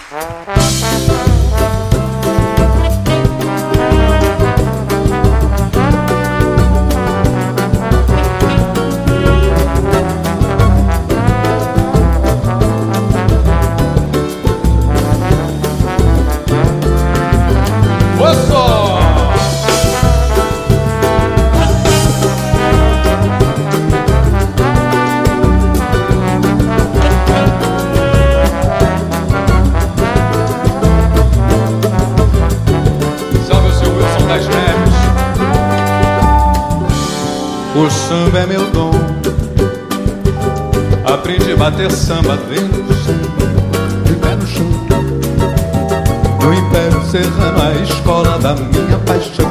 O samba é meu dom. Aprendi a bater samba vendo o chão, de pé no chão. No Império Serrano, a escola da minha paixão.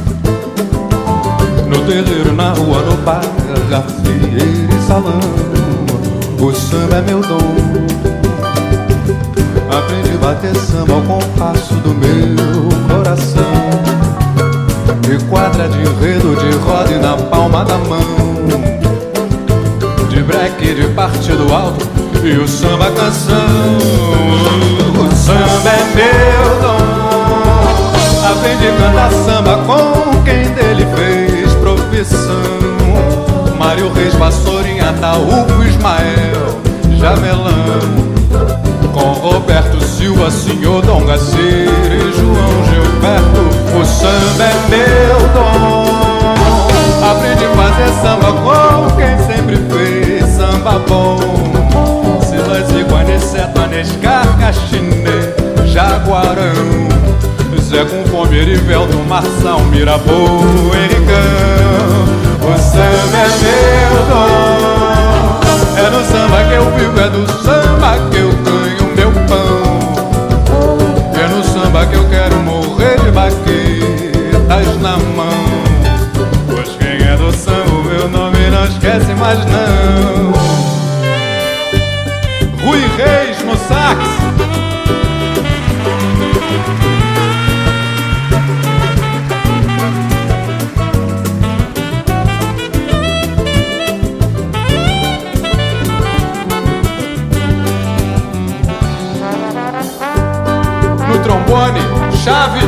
No terreiro, na rua, no bar, gafieira e salão. O samba é meu dom. Aprendi a bater samba ao compasso do meu coração. De quadra, de enredo, de roda e na palma da mão. De breque, de partido alto e o samba canção. O samba é meu dom. Aprendi a cantar samba com quem dele fez profissão. Mário Reis, Vassourinha, Ataúfo, Ismael, Jamelão. Com Roberto Silva, Senhor Dom Garcia e João Gilberto. O samba é meu dom. Aprendi a fazer samba com quem sempre fez samba bom. Silas e Guaniceto, Anescar, Caxinê, Jaguarão. Zé com Fome, Erivelto, Marçal, Mirabô, Henricão. O samba é meu dom. É no samba que eu vivo, é do samba que eu ganho meu pão. É no samba que eu quero morrer de baquetas na mão. Pois quem é do samba, o meu nome não esquece mais não. Rui Reis no sax. No trombone, Chave.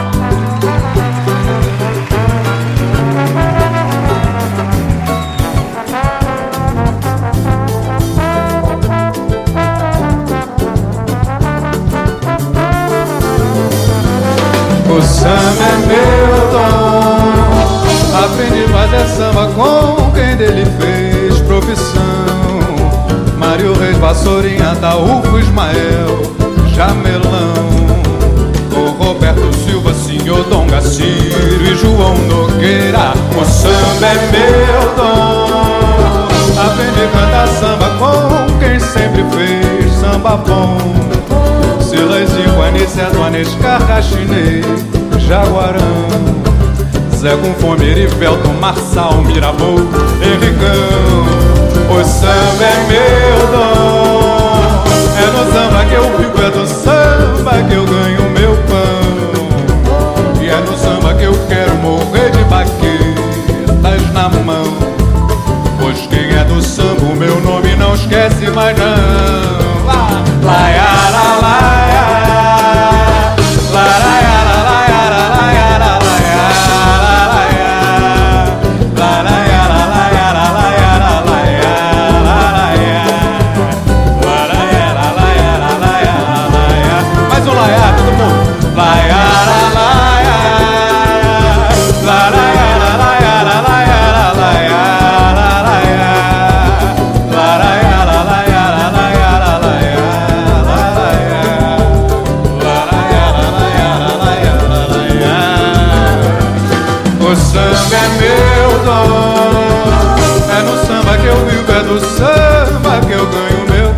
O samba é meu dom. Aprendi a fazer samba com quem dele fez profissão. Mário Reis, Vassourinha, Ataúfo, Ismael, Jamelão. Com Roberto Silva, Senhor Dom Garcia e João Nogueira. O samba é meu dom. Aprendi a cantar samba com quem sempre fez samba bom. Silas e Guaniceto, Anescar, Caxinê, Jaguarão. Zé com Fome, Erivelto, Marçal, Mirabô, Henricão. O samba é meu dom. É no samba que eu vivo, é do samba que eu ganho meu pão. E é no samba que eu quero morrer de baquetas na mão. Pois quem é do samba, o meu nome não esquece mais não. Laiara, laia, laraiara, laiara, laiara, laiara, laraiara, laiara, laiara, laiara, laiara, laiara, laiara. Mais um laiara, todo mundo. Laiara, laia, laraiara, laiara, laiara, laiara, laraiara, laiara, laiara, laiara. O samba é meu dom. É no samba que eu vivo, é do samba que eu ganho meu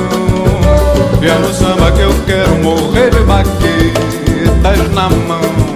pão. E é no samba que eu quero morrer de baquetas na mão.